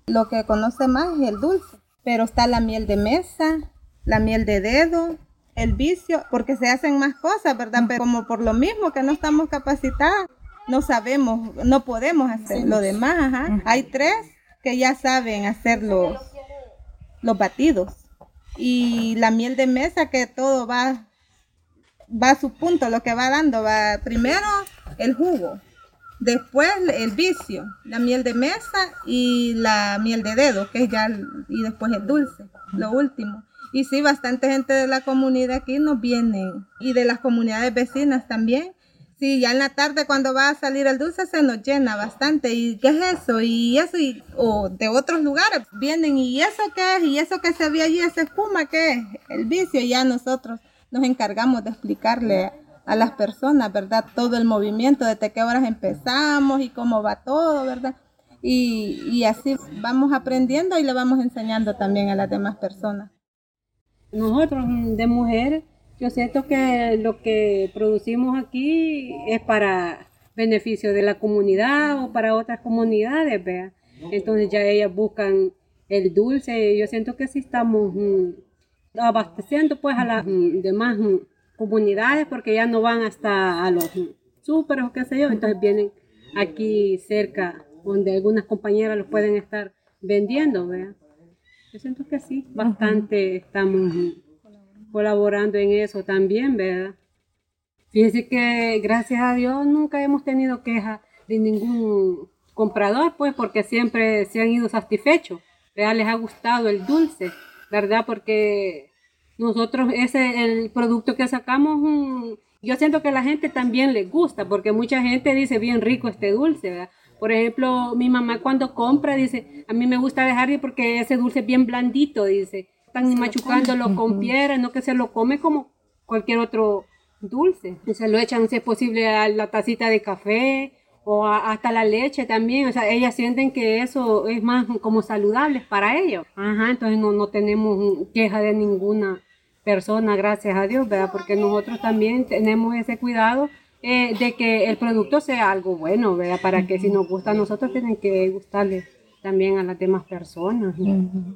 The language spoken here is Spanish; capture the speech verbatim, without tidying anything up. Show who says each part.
Speaker 1: Lo que conoce más es el dulce, pero está la miel de mesa, la miel de dedo, el vicio, porque se hacen más cosas, ¿verdad? Pero como por lo mismo que no estamos capacitadas, no sabemos, no podemos hacer lo demás, ajá. Hay tres que ya saben hacer los, los batidos. Y la miel de mesa que todo va, va a su punto, lo que va dando, va primero el jugo, después el vicio, la miel de mesa y la miel de dedo, que es ya, y después el dulce, lo último. Y sí, bastante gente de la comunidad aquí nos vienen, y de las comunidades vecinas también. Sí, ya en la tarde cuando va a salir el dulce se nos llena bastante. ¿Y qué es eso? Y eso, y, o de otros lugares vienen, ¿y eso qué es? ¿Y eso que se ve allí, esa espuma qué es? El vicio, y ya nosotros nos encargamos de explicarle a las personas, ¿verdad? Todo el movimiento, desde qué horas empezamos y cómo va todo, ¿verdad? Y, y así vamos aprendiendo y le vamos enseñando también a las demás personas.
Speaker 2: Nosotros de mujeres, yo siento que lo que producimos aquí es para beneficio de la comunidad o para otras comunidades, ¿vea? Entonces ya ellas buscan el dulce. Yo siento que sí estamos mm, abasteciendo pues a las mm, demás mm, comunidades porque ya no van hasta a los mm, súper o qué sé yo, entonces vienen aquí cerca donde algunas compañeras los pueden estar vendiendo, ¿vea? Yo siento que sí, bastante estamos colaborando en eso también, ¿verdad? Fíjense que gracias a Dios nunca hemos tenido queja de ningún comprador, pues porque siempre se han ido satisfechos, ¿verdad? Les ha gustado el dulce, ¿verdad? Porque nosotros ese el producto que sacamos, mm, yo siento que a la gente también les gusta, porque mucha gente dice bien rico este dulce, ¿verdad? Por ejemplo, mi mamá cuando compra dice, a mí me gusta dejarle porque ese dulce es bien blandito, dice, están ni machucándolo con piedra, no que se lo come como cualquier otro dulce. Y se lo echan, si es posible, a la tacita de café o a, hasta la leche también. O sea, ellas sienten que eso es más como saludable para ellos. Ajá, entonces no, no tenemos queja de ninguna persona, gracias a Dios, ¿verdad? Porque nosotros también tenemos ese cuidado eh, de que el producto sea algo bueno, ¿verdad? Para que si nos gusta a nosotros, tienen que gustarle también a las demás personas. Uh-huh.